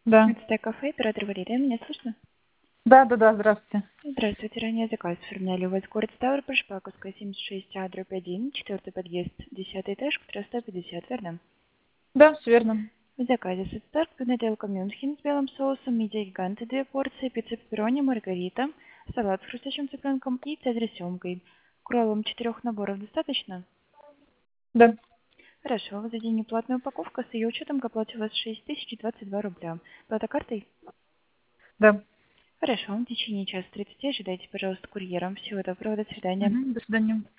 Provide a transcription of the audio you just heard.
Да. Это кафе, оператор Валерия. Меня слышно? Да, здравствуйте. Здравствуйте. Ранее заказ оформляли у вас город Ставрополь, Шпаковская, 76А, дробь 1, 4 подъезд, 10 этаж, квартира 150, верно? Да, все верно. В заказе сетстарк, пинотелка Мюнхен с белым соусом, мидия гиганты 2 порции, пицца пепперони, маргарита, салат с хрустящим цыпленком и цезарь с семгой. Кроллом 4 наборов достаточно? Да. Хорошо, за день неплатная упаковка, с ее учетом к оплате у вас 6022 рубля. Плата картой? Да. Хорошо, в течение часа 30 ожидайте, пожалуйста, курьером. Всего доброго, до свидания. До свидания.